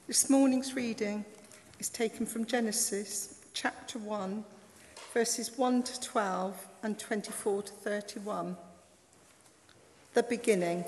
This morning's reading is taken from Genesis chapter 1, verses 1 to 12 and 24 to 31. The beginning.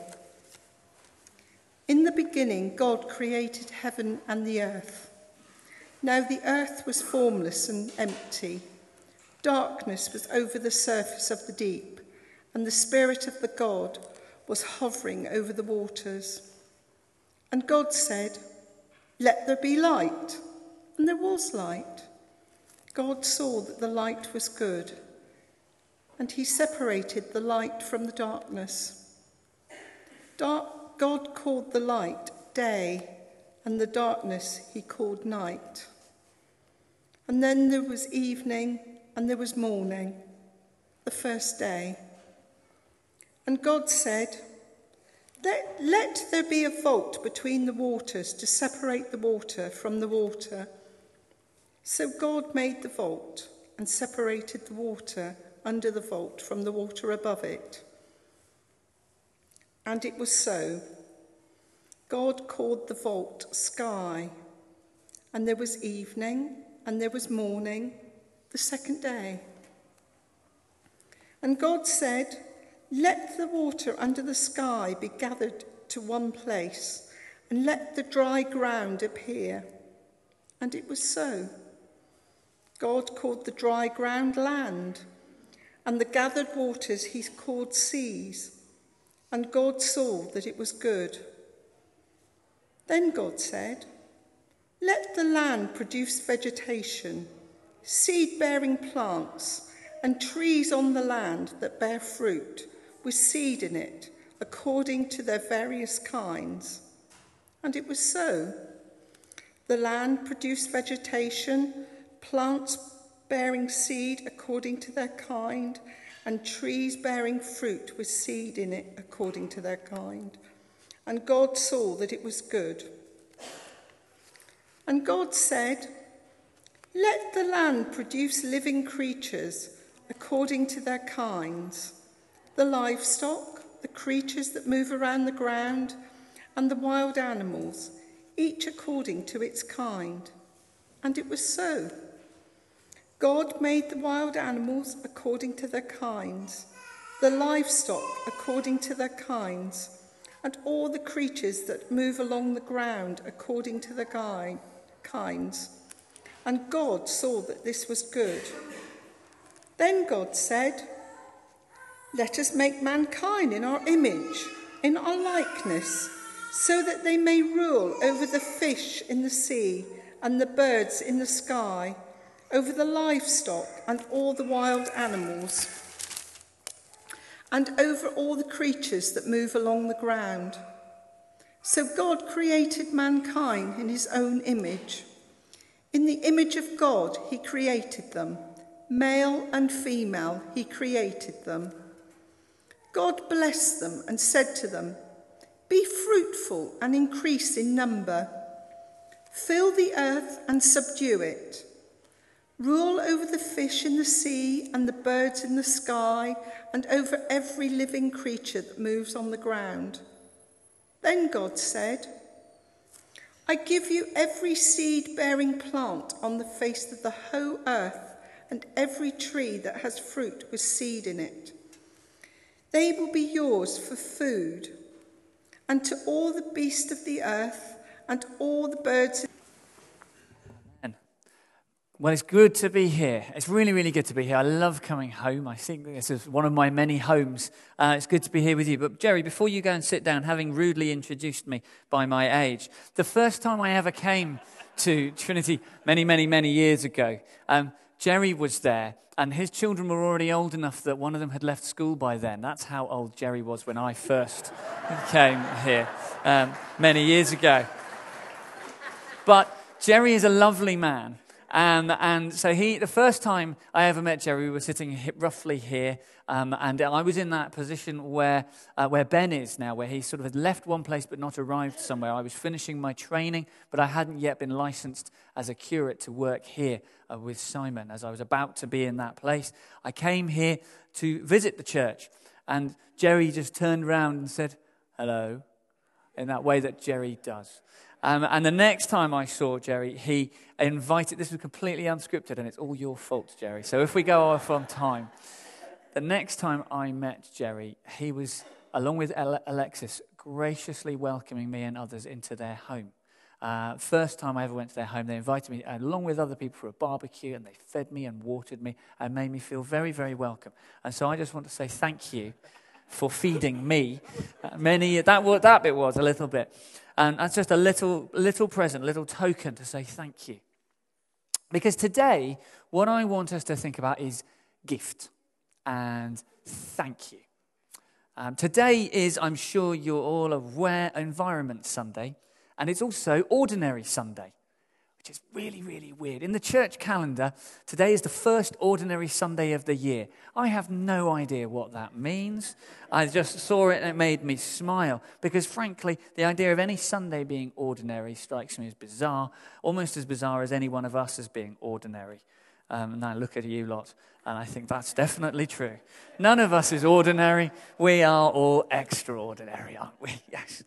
In the beginning, God created heaven and the earth. Now the earth was formless and empty. Darkness was over the surface of the deep, and the Spirit of the God was hovering over the waters. And God said, "Let there be light," and there was light. God saw that the light was good, and he separated the light from the darkness. God called the light day, and the darkness he called night. And then there was evening, and there was morning, the first day. And God said, Let there be a vault between the waters to separate the water from the water. So God made the vault and separated the water under the vault from the water above it. And it was so. God called the vault sky. And there was evening, and there was morning, the second day. And God said, "Let the water under the sky be gathered to one place, and let the dry ground appear." And it was so. God called the dry ground land, and the gathered waters he called seas. And God saw that it was good. Then God said, "Let the land produce vegetation, seed-bearing plants, and trees on the land that bear fruit, with seed in it, according to their various kinds." And it was so. The land produced vegetation, plants bearing seed according to their kind, and trees bearing fruit with seed in it according to their kind. And God saw that it was good. And God said, "Let the land produce living creatures according to their kinds, the livestock, the creatures that move around the ground, and the wild animals, each according to its kind." And it was so. God made the wild animals according to their kinds, the livestock according to their kinds, and all the creatures that move along the ground according to their kinds. And God saw that this was good. Then God said, "Let us make mankind in our image, in our likeness, so that they may rule over the fish in the sea and the birds in the sky, over the livestock and all the wild animals, and over all the creatures that move along the ground." So God created mankind in his own image. In the image of God he created them. Male and female he created them. God blessed them and said to them, "Be fruitful and increase in number. Fill the earth and subdue it. Rule over the fish in the sea and the birds in the sky, and over every living creature that moves on the ground." Then God said, "I give you every seed-bearing plant on the face of the whole earth, and every tree that has fruit with seed in it. They will be yours for food, and to all the beasts of the earth and all the birds." Well, it's good to be here. It's really, really good to be here. I love coming home. I think this is one of my many homes. It's good to be here with you. But Jerry, before you go and sit down, having rudely introduced me by my age, the first time I ever came to Trinity many, many, many years ago, Jerry was there, and his children were already old enough that one of them had left school by then. That's how old Jerry was when I first came here many years ago. But Jerry is a lovely man. And so the first time I ever met Jerry, we were sitting roughly here, and I was in that position where Ben is now, where he sort of had left one place but not arrived somewhere. I was finishing my training, but I hadn't yet been licensed as a curate to work here with Simon. As I was about to be in that place, I came here to visit the church, and Jerry just turned around and said, "Hello," in that way that Jerry does. And the next time I saw Jerry, he invited, this was completely unscripted, and it's all your fault, Jerry. So if we go off on time, the next time I met Jerry, he was, along with Alexis, graciously welcoming me and others into their home. First time I ever went to their home, they invited me along with other people for a barbecue, and they fed me and watered me and made me feel very, very welcome. And so I just want to say thank you for feeding me. That bit was a little bit. And that's just a little present, little token to say thank you. Because today, what I want us to think about is gift and thank you. Today is, I'm sure you're all aware, Environment Sunday. And it's also Ordinary Sunday, which is really, really weird. In the church calendar, today is the first Ordinary Sunday of the year. I have no idea what that means. I just saw it and it made me smile. Because frankly, the idea of any Sunday being ordinary strikes me as bizarre, almost as bizarre as any one of us as being ordinary. And I look at you lot, and I think that's definitely true. None of us is ordinary. We are all extraordinary, aren't we? Yes.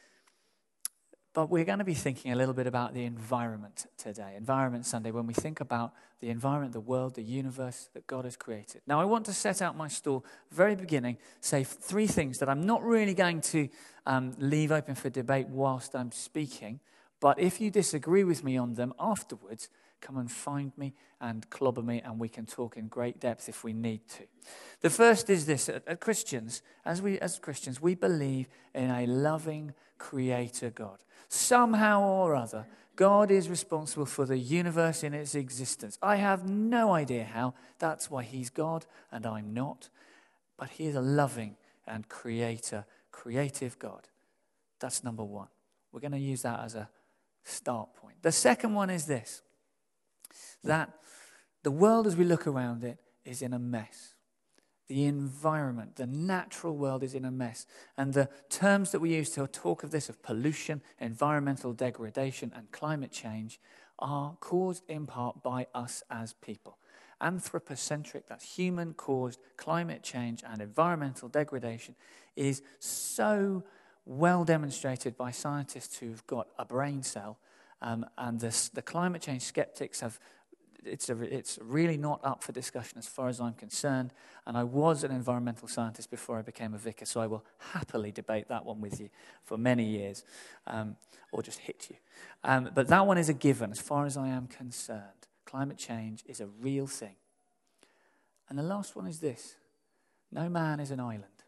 But we're going to be thinking a little bit about the environment today, Environment Sunday, when we think about the environment, the world, the universe that God has created. Now, I want to set out my stall very beginning, say three things that I'm not really going to leave open for debate whilst I'm speaking. But if you disagree with me on them afterwards, come and find me and clobber me, and we can talk in great depth if we need to. The first is this: as Christians, we believe in a loving creator God. Somehow or other, God is responsible for the universe in its existence. I have no idea how. That's why he's God and I'm not. But he is a loving and creative God. That's number one. We're going to use that as a start point. The second one is this: that the world as we look around it is in a mess. The environment, the natural world is in a mess. And the terms that we use to talk of this, of pollution, environmental degradation, and climate change, are caused in part by us as people. Anthropocentric, that's human-caused climate change and environmental degradation, is so well demonstrated by scientists who've got a brain cell. And the climate change skeptics have... It's really not up for discussion as far as I'm concerned. And I was an environmental scientist before I became a vicar, so I will happily debate that one with you for many years, or just hit you. But that one is a given as far as I am concerned. Climate change is a real thing. And the last one is this: no man is an island.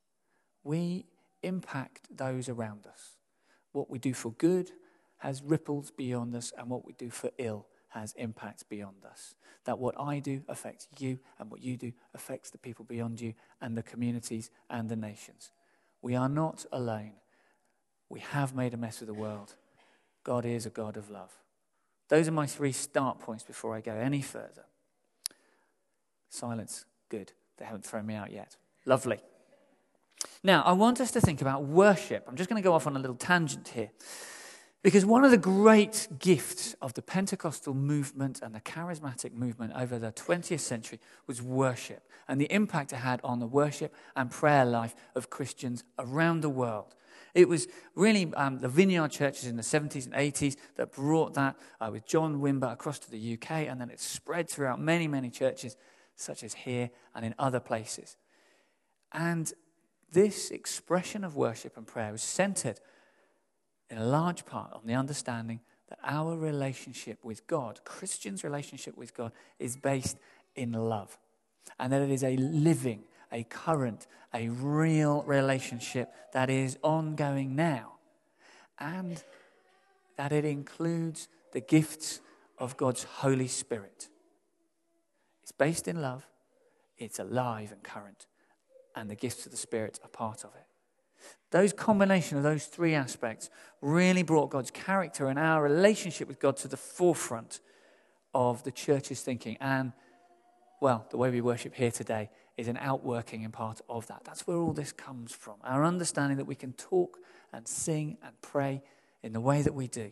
We impact those around us. What we do for good has ripples beyond us, and what we do for ill has impacts beyond us. That what I do affects you, and what you do affects the people beyond you, and the communities and the nations. We are not alone. We have made a mess of the world. God is a God of love. Those are my three start points before I go any further. Silence, good. They haven't thrown me out yet. Lovely. Now, I want us to think about worship. I'm just going to go off on a little tangent here. Because one of the great gifts of the Pentecostal movement and the charismatic movement over the 20th century was worship, and the impact it had on the worship and prayer life of Christians around the world. It was really the Vineyard churches in the 70s and 80s that brought that with John Wimber across to the UK, and then it spread throughout many, many churches, such as here and in other places. And this expression of worship and prayer was centered in a large part on the understanding that our relationship with God, Christians' relationship with God, is based in love. And that it is a living, a current, a real relationship that is ongoing now. And that it includes the gifts of God's Holy Spirit. It's based in love, it's alive and current, and the gifts of the Spirit are part of it. Those combination of those three aspects really brought God's character and our relationship with God to the forefront of the church's thinking. And, well, the way we worship here today is an outworking in part of that. That's where all this comes from. Our understanding that we can talk and sing and pray in the way that we do.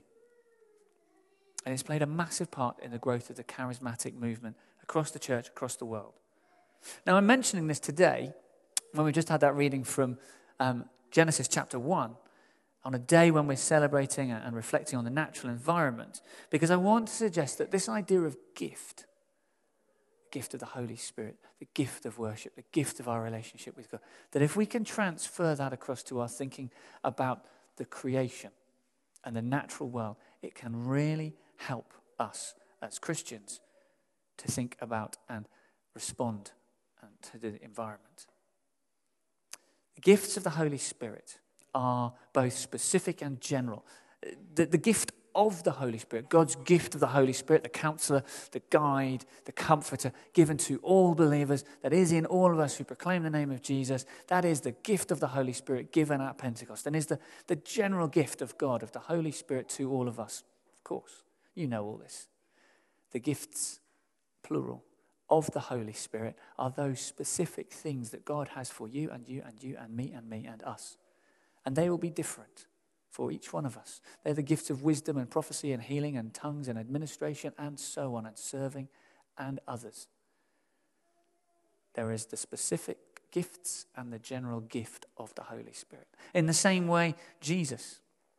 And it's played a massive part in the growth of the charismatic movement across the church, across the world. Now, I'm mentioning this today when we just had that reading from Genesis chapter 1, on a day when we're celebrating and reflecting on the natural environment, because I want to suggest that this idea of gift of the Holy Spirit, the gift of worship, the gift of our relationship with God, that if we can transfer that across to our thinking about the creation and the natural world, it can really help us as Christians to think about and respond to the environment. The gifts of the Holy Spirit are both specific and general. The gift of the Holy Spirit, God's gift of the Holy Spirit, the counselor, the guide, the comforter, given to all believers, that is in all of us who proclaim the name of Jesus, that is the gift of the Holy Spirit given at Pentecost, and is the general gift of God, of the Holy Spirit to all of us. Of course, you know all this. The gifts, plural, of the Holy Spirit are those specific things that God has for you and you and you and me and us. And they will be different for each one of us. They're the gifts of wisdom and prophecy and healing and tongues and administration and so on, and serving and others. There is the specific gifts and the general gift of the Holy Spirit. In the same way, Jesus'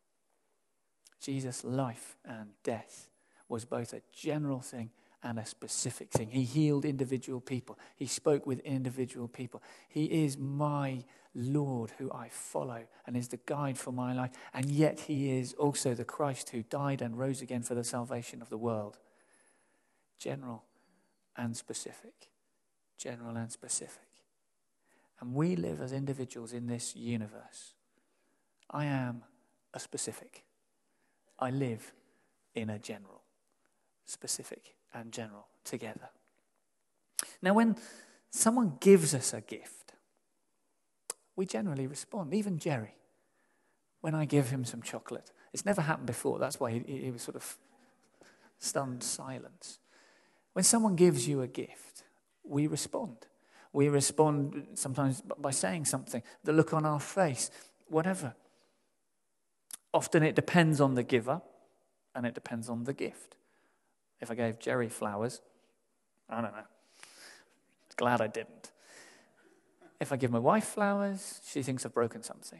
life and death was both a general thing and a specific thing. He healed individual people. He spoke with individual people. He is my Lord who I follow and is the guide for my life. And yet he is also the Christ who died and rose again for the salvation of the world. General and specific. General and specific. And we live as individuals in this universe. I am a specific. I live in a general. Specific and general together. Now, when someone gives us a gift, we generally respond. Even Jerry, when I give him some chocolate, it's never happened before. That's why he was sort of stunned silence. When someone gives you a gift, we respond. We respond sometimes by saying something, the look on our face, whatever. Often it depends on the giver and it depends on the gift. If I gave Jerry flowers, I don't know. Glad I didn't. If I give my wife flowers, she thinks I've broken something.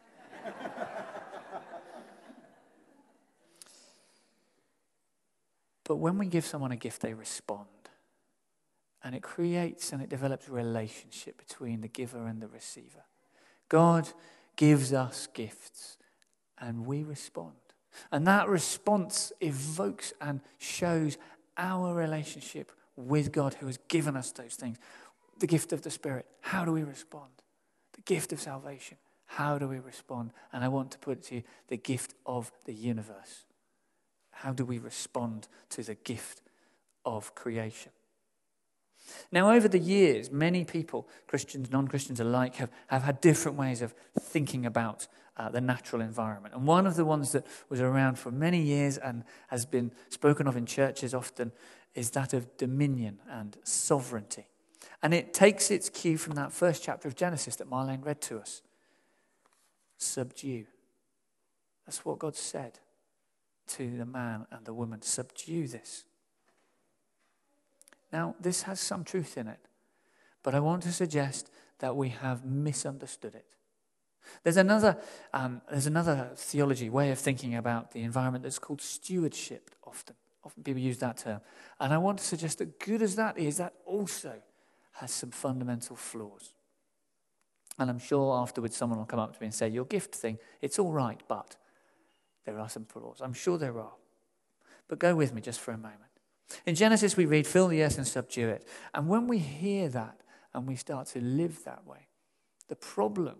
But when we give someone a gift, they respond. And it creates and it develops a relationship between the giver and the receiver. God gives us gifts and we respond. And that response evokes and shows our relationship with God who has given us those things. The gift of the Spirit, how do we respond? The gift of salvation, how do we respond? And I want to put it to you, the gift of the universe. How do we respond to the gift of creation? Now, over the years, many people, Christians, non-Christians alike, have had different ways of thinking about the natural environment. And one of the ones that was around for many years and has been spoken of in churches often is that of dominion and sovereignty. And it takes its cue from that first chapter of Genesis that Marlene read to us. Subdue. That's what God said to the man and the woman. Subdue this. Now, this has some truth in it, but I want to suggest that we have misunderstood it. There's another theology, way of thinking about the environment that's called stewardship often. Often people use that term. And I want to suggest that good as that is, that also has some fundamental flaws. And I'm sure afterwards someone will come up to me and say, your gift thing, it's all right, but there are some flaws. I'm sure there are. But go with me just for a moment. In Genesis we read, fill the earth and subdue it. And when we hear that and we start to live that way, the problem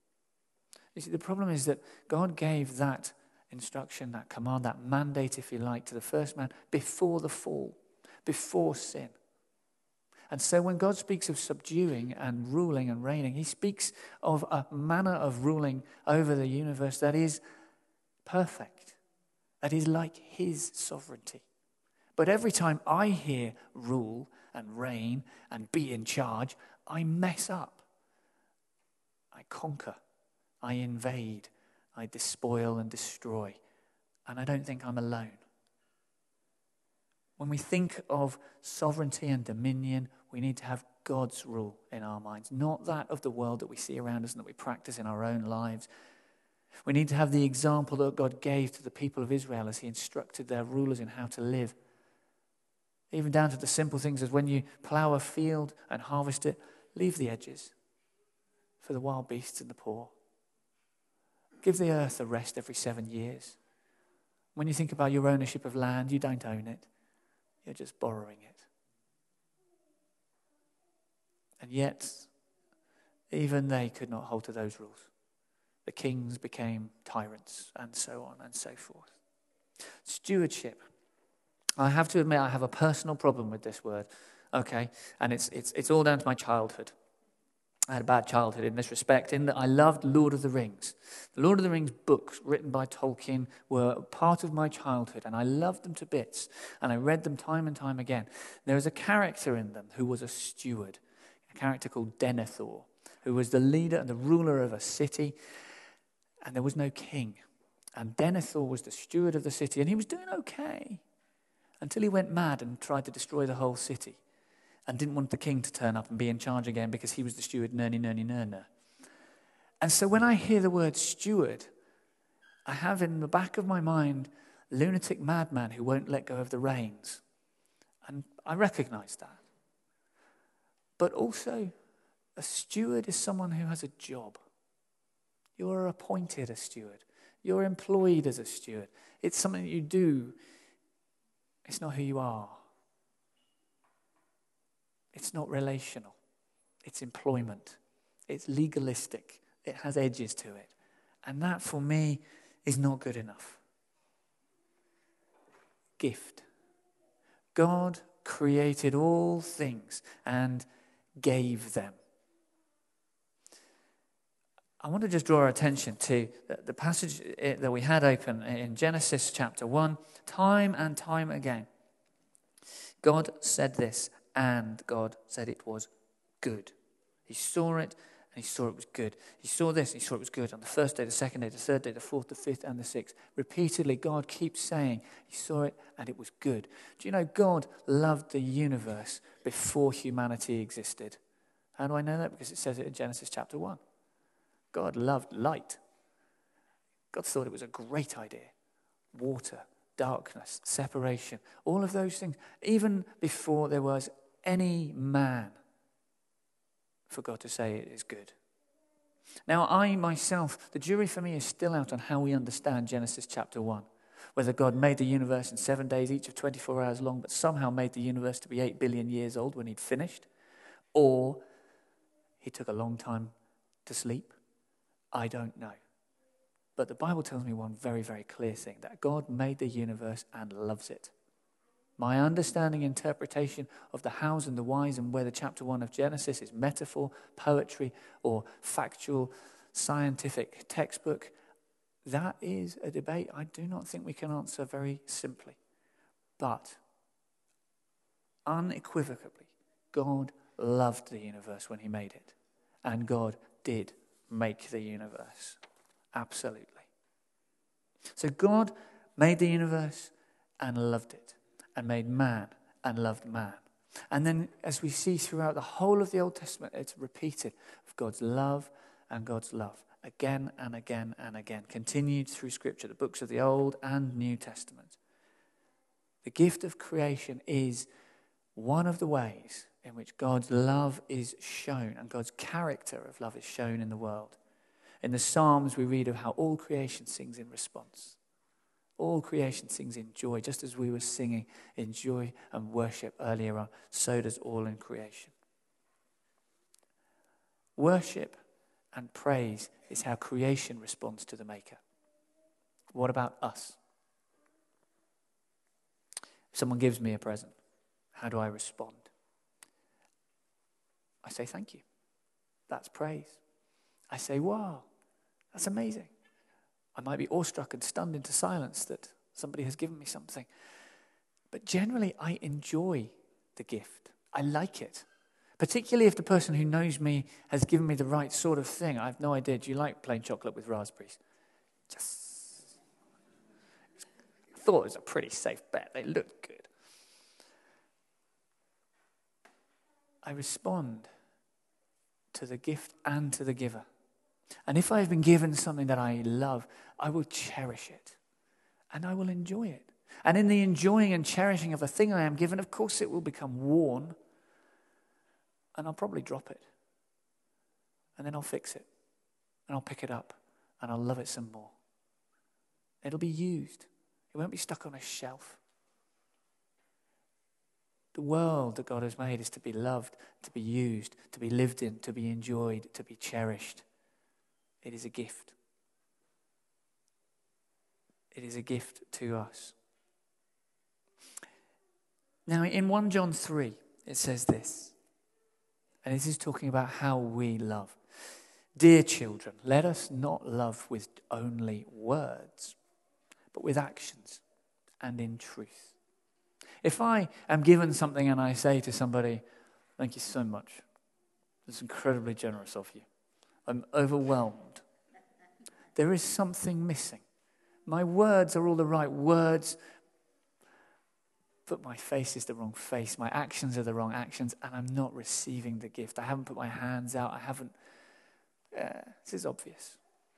is that God gave that instruction, that command, that mandate, if you like, to the first man before the fall, before sin. And so when God speaks of subduing and ruling and reigning, he speaks of a manner of ruling over the universe that is perfect, that is like his sovereignty. But every time I hear rule and reign and be in charge, I mess up. I conquer. I invade. I despoil and destroy. And I don't think I'm alone. When we think of sovereignty and dominion, we need to have God's rule in our minds, not that of the world that we see around us and that we practice in our own lives. We need to have the example that God gave to the people of Israel as he instructed their rulers in how to live. Even down to the simple things as when you plough a field and harvest it, leave the edges for the wild beasts and the poor. Give the earth a rest every 7 years. When you think about your ownership of land, you don't own it. You're just borrowing it. And yet, even they could not hold to those rules. The kings became tyrants, and so on and so forth. Stewardship. I have to admit I have a personal problem with this word, okay? And it's all down to my childhood. I had a bad childhood in this respect, in that I loved Lord of the Rings. The Lord of the Rings books written by Tolkien were part of my childhood, and I loved them to bits, and I read them time and time again. There was a character in them who was a steward, a character called Denethor, who was the leader and the ruler of a city, and there was no king. And Denethor was the steward of the city, and he was doing okay until he went mad and tried to destroy the whole city and didn't want the king to turn up and be in charge again because he was the steward, ner. And so when I hear the word steward, I have in the back of my mind lunatic madman who won't let go of the reins. And I recognize that. But also, a steward is someone who has a job. You're appointed a steward. You're employed as a steward. It's something that you do. It's not who you are. It's not relational. It's employment. It's legalistic. It has edges to it. And that, for me, is not good enough. Gift. God created all things and gave them. I want to just draw our attention to the passage that we had open in Genesis chapter 1, time and time again. God said this, and God said it was good. He saw it, and he saw it was good. He saw this, and he saw it was good. On the first day, the second day, the third day, the fourth, the fifth, and the sixth. Repeatedly, God keeps saying, he saw it, and it was good. Do you know, God loved the universe before humanity existed. How do I know that? Because it says it in Genesis chapter 1. God loved light. God thought it was a great idea. Water, darkness, separation, all of those things. Even before there was any man, for God to say it is good. Now, I myself, the jury for me is still out on how we understand Genesis chapter 1. Whether God made the universe in 7 days, each of 24 hours long, but somehow made the universe to be 8 billion years old when he'd finished, or he took a long time to sleep. I don't know. But the Bible tells me one very, very clear thing, that God made the universe and loves it. My understanding, interpretation of the hows and the whys and whether chapter 1 of Genesis is metaphor, poetry, or factual, scientific textbook, that is a debate I do not think we can answer very simply. But unequivocally, God loved the universe when he made it. And God did make the universe. Absolutely. So God made the universe and loved it, and made man and loved man. And then as we see throughout the whole of the Old Testament, it's repeated of God's love and God's love again and again and again, continued through Scripture, the books of the Old and New Testament. The gift of creation is one of the ways in which God's love is shown and God's character of love is shown in the world. In the Psalms, we read of how all creation sings in response. All creation sings in joy, just as we were singing in joy and worship earlier on. So does all in creation. Worship and praise is how creation responds to the Maker. What about us? If someone gives me a present, how do I respond? I say thank you. That's praise. I say, wow, that's amazing. I might be awestruck and stunned into silence that somebody has given me something. But generally, I enjoy the gift. I like it. Particularly if the person who knows me has given me the right sort of thing. I have no idea. Do you like plain chocolate with raspberries? I thought it was a pretty safe bet. They looked good. I respond to the gift and to the giver. And if I have been given something that I love, I will cherish it and I will enjoy it. And in the enjoying and cherishing of the thing I am given, of course it will become worn and I'll probably drop it. And then I'll fix it and I'll pick it up and I'll love it some more. It'll be used. It won't be stuck on a shelf. The world that God has made is to be loved, to be used, to be lived in, to be enjoyed, to be cherished. It is a gift. It is a gift to us. Now, in 1 John 3, it says this, and this is talking about how we love. Dear children, let us not love with only words, but with actions and in truth. If I am given something and I say to somebody, thank you so much, it's incredibly generous of you, I'm overwhelmed, there is something missing. My words are all the right words, but my face is the wrong face. My actions are the wrong actions, and I'm not receiving the gift. I haven't put my hands out. I haven't. This is obvious.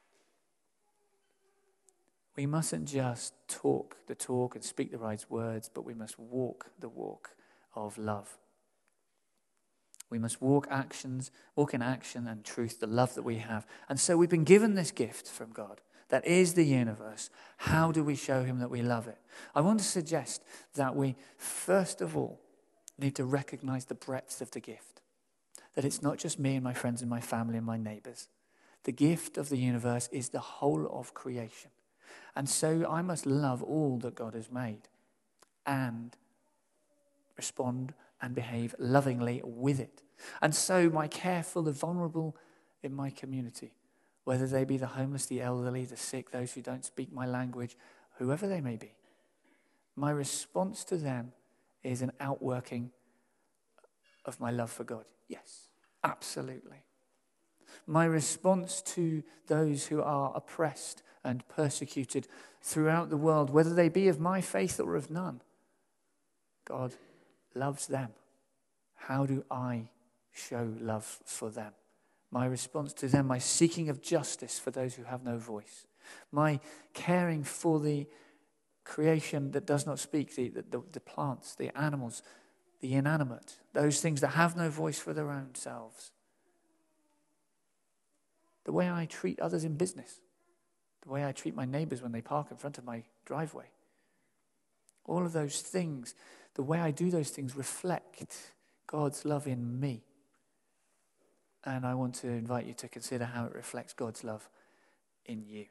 We mustn't just talk the talk and speak the right words, but we must walk the walk of love. We must walk in action and truth, the love that we have. And so we've been given this gift from God that is the universe. How do we show him that we love it? I want to suggest that we, first of all, need to recognize the breadth of the gift. That it's not just me and my friends and my family and my neighbors. The gift of the universe is the whole of creation. And so I must love all that God has made and respond and behave lovingly with it. And so my care for the vulnerable in my community, whether they be the homeless, the elderly, the sick, those who don't speak my language, whoever they may be, my response to them is an outworking of my love for God. Yes, absolutely. My response to those who are oppressed and persecuted throughout the world, whether they be of my faith or of none, God loves them. How do I show love for them? My response to them, my seeking of justice for those who have no voice, my caring for the creation that does not speak, the plants, the animals, the inanimate, those things that have no voice for their own selves. The way I treat others in business, the way I treat my neighbors when they park in front of my driveway. All of those things, the way I do those things reflect God's love in me. And I want to invite you to consider how it reflects God's love in you.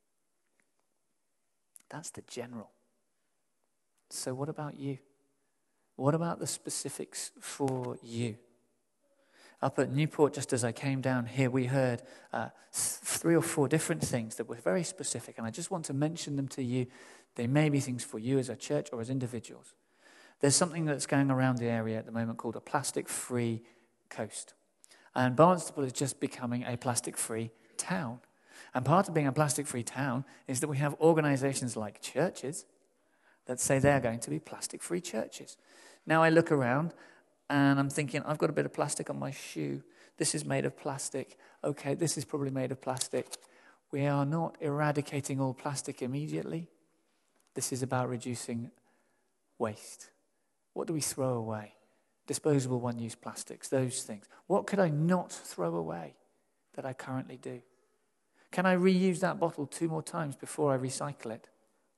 That's the general. So what about you? What about the specifics for you? Up at Newport, just as I came down here, we heard 3 or 4 different things that were very specific, and I just want to mention them to you. They may be things for you as a church or as individuals. There's something that's going around the area at the moment called a plastic-free coast. And Barnstaple is just becoming a plastic-free town. And part of being a plastic-free town is that we have organizations like churches that say they're going to be plastic-free churches. Now I look around and I'm thinking, I've got a bit of plastic on my shoe. This is made of plastic. Okay, this is probably made of plastic. We are not eradicating all plastic immediately. This is about reducing waste. What do we throw away? Disposable one-use plastics, those things. What could I not throw away that I currently do? Can I reuse that bottle 2 more times before I recycle it?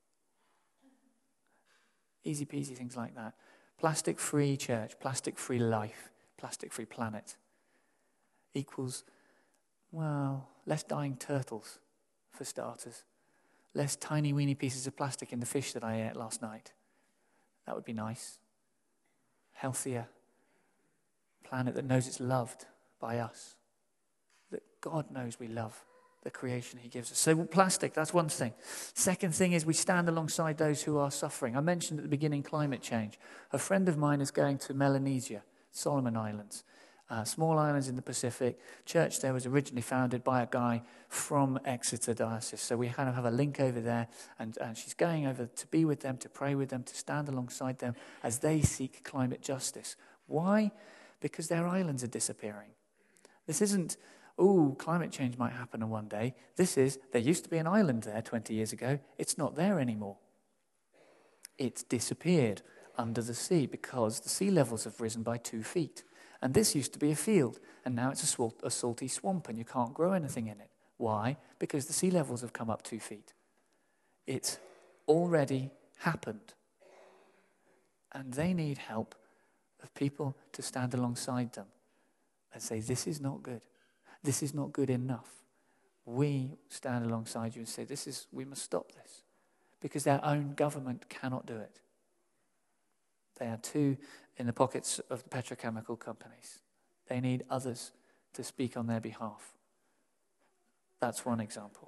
Easy peasy things like that. Plastic-free church, plastic-free life, plastic-free planet equals, well, less dying turtles for starters. Less tiny weeny pieces of plastic in the fish that I ate last night. That would be nice. Healthier planet that knows it's loved by us. That God knows we love the creation he gives us. So plastic, that's one thing. Second thing is we stand alongside those who are suffering. I mentioned at the beginning climate change. A friend of mine is going to Melanesia, Solomon Islands, small islands in the Pacific. Church there was originally founded by a guy from Exeter Diocese. So we kind of have a link over there, and she's going over to be with them, to pray with them, to stand alongside them as they seek climate justice. Why? Because their islands are disappearing. This isn't, oh, climate change might happen in one day. There used to be an island there 20 years ago. It's not there anymore. It's disappeared under the sea because the sea levels have risen by 2 feet. And this used to be a field, and now it's a salty swamp, and you can't grow anything in it. Why? Because the sea levels have come up 2 feet. It's already happened. And they need help of people to stand alongside them and say, this is not good. This is not good enough. We stand alongside you and say, we must stop this. Because their own government cannot do it. They are too in the pockets of the petrochemical companies. They need others to speak on their behalf. That's one example.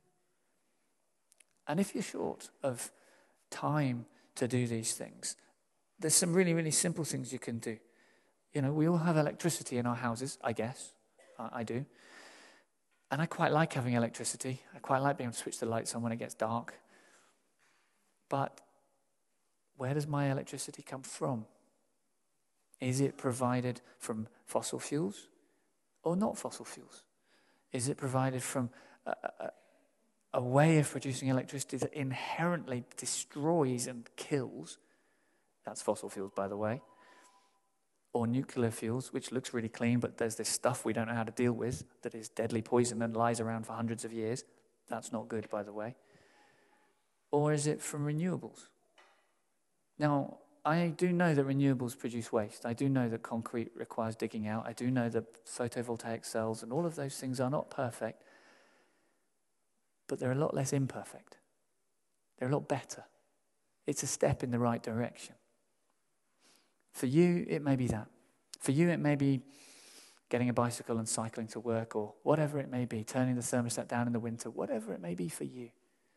And if you're short of time to do these things, there's some really, really simple things you can do. We all have electricity in our houses, I guess. I do. And I quite like having electricity. I quite like being able to switch the lights on when it gets dark. But where does my electricity come from? Is it provided from fossil fuels or not fossil fuels? Is it provided from a way of producing electricity that inherently destroys and kills? That's fossil fuels, by the way. Or nuclear fuels, which looks really clean, but there's this stuff we don't know how to deal with that is deadly poison and lies around for hundreds of years. That's not good, by the way. Or is it from renewables? Now, I do know that renewables produce waste. I do know that concrete requires digging out. I do know that photovoltaic cells and all of those things are not perfect, but they're a lot less imperfect. They're a lot better. It's a step in the right direction. For you, it may be that. For you, it may be getting a bicycle and cycling to work, or whatever it may be, turning the thermostat down in the winter, whatever it may be for you.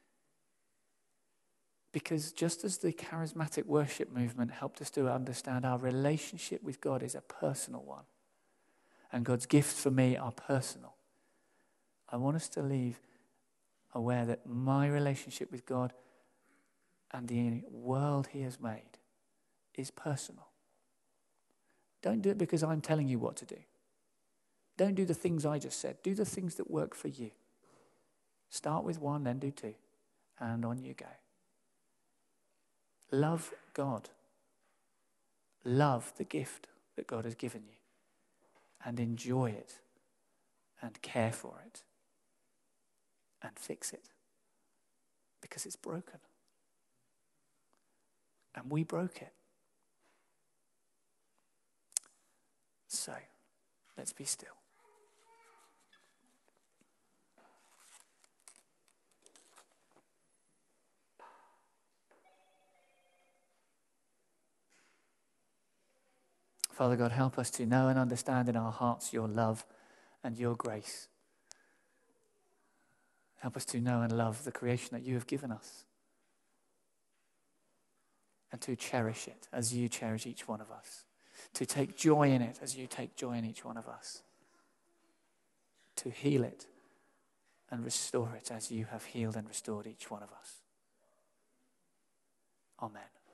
Because just as the charismatic worship movement helped us to understand our relationship with God is a personal one, and God's gifts for me are personal, I want us to leave aware that my relationship with God and the world he has made is personal. Don't do it because I'm telling you what to do. Don't do the things I just said. Do the things that work for you. Start with one, then do two, and on you go. Love God. Love the gift that God has given you, and enjoy it, and care for it, and fix it, because it's broken. And we broke it. So, let's be still. Father God, help us to know and understand in our hearts your love and your grace. Help us to know and love the creation that you have given us, and to cherish it as you cherish each one of us. To take joy in it as you take joy in each one of us. To heal it and restore it as you have healed and restored each one of us. Amen.